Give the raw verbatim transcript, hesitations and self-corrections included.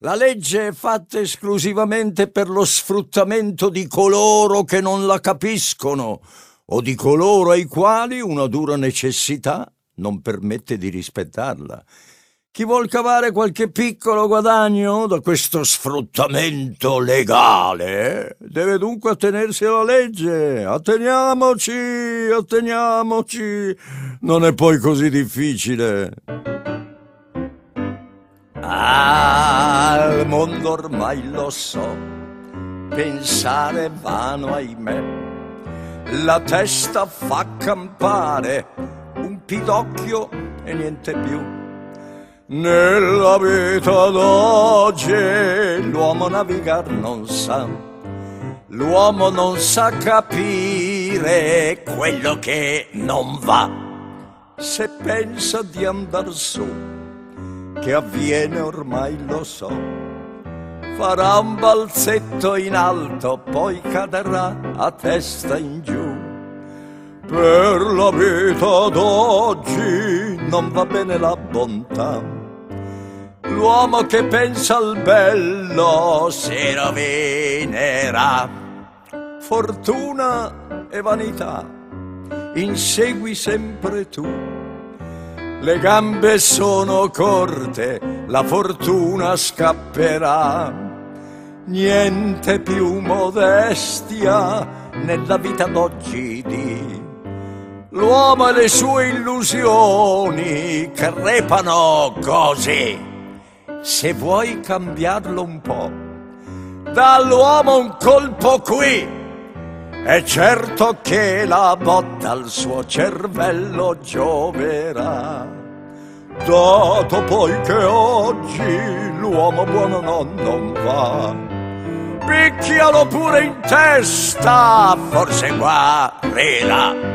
La legge è fatta esclusivamente per lo sfruttamento di coloro che non la capiscono o di coloro ai quali una dura necessità non permette di rispettarla. Chi vuol cavare qualche piccolo guadagno da questo sfruttamento legale deve dunque attenersi alla legge. Atteniamoci, atteniamoci. Non è poi così difficile. Ah, il mondo ormai lo so, pensare è vano, ahimè. La testa fa campare un pidocchio e niente più. Nella vita d'oggi l'uomo navigar non sa, l'uomo non sa capire quello che non va. Se pensa di andar su, che avviene ormai lo so, farà un balzetto in alto, poi cadrà a testa in giù. Per la vita d'oggi non va bene la bontà, l'uomo che pensa al bello si rovinerà. Fortuna e vanità insegui sempre tu, le gambe sono corte, la fortuna scapperà. Niente più modestia nella vita d'oggi di l'uomo e le sue illusioni crepano così. Se vuoi cambiarlo un po', dall'uomo un colpo qui. È certo che la botta al suo cervello gioverà. Dato poi che oggi l'uomo buono no, non va, picchialo pure in testa, forse guarirà.